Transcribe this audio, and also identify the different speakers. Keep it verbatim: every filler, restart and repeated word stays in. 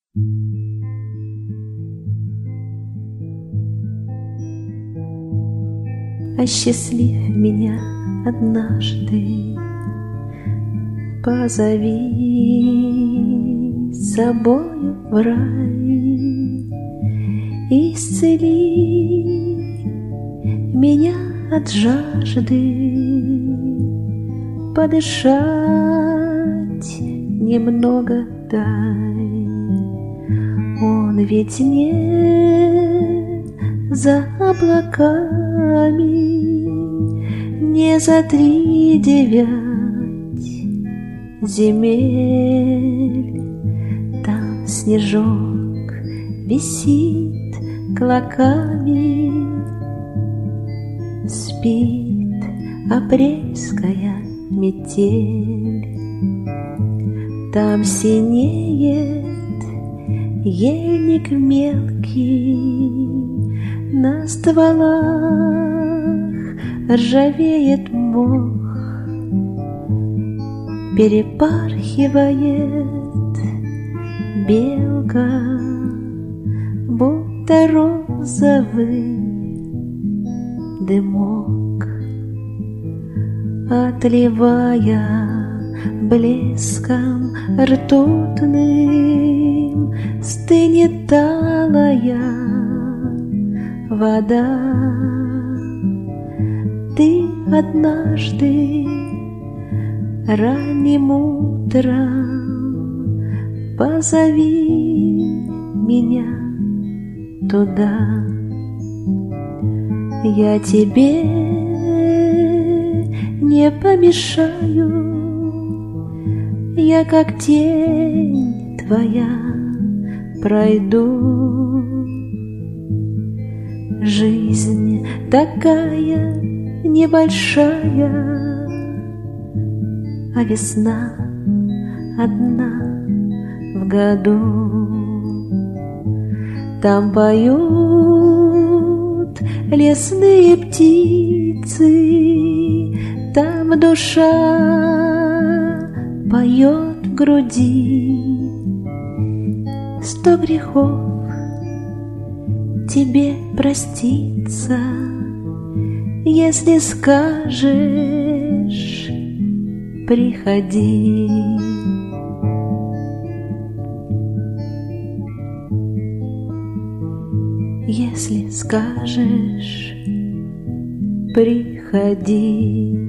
Speaker 1: Осчастлив меня однажды, позови с собою в рай, исцели меня от жажды, подышать немного дай. Он ведь не за облаками, не за три девять земель. Там снежок висит клоками, спит апрельская метель. Там синеет ельник мелкий, на стволах ржавеет мох, перепархивает белка, будто розовый дымок, отливая блеском ртутным, стынет талая вода. Ты однажды ранним утром позови меня туда. Я тебе не помешаю, я как тень твоя пройду. Жизнь такая небольшая, а весна одна в году. Там поют лесные птицы, там душа поет в груди. Сто грехов тебе проститься, если скажешь приходи. Если скажешь приходи.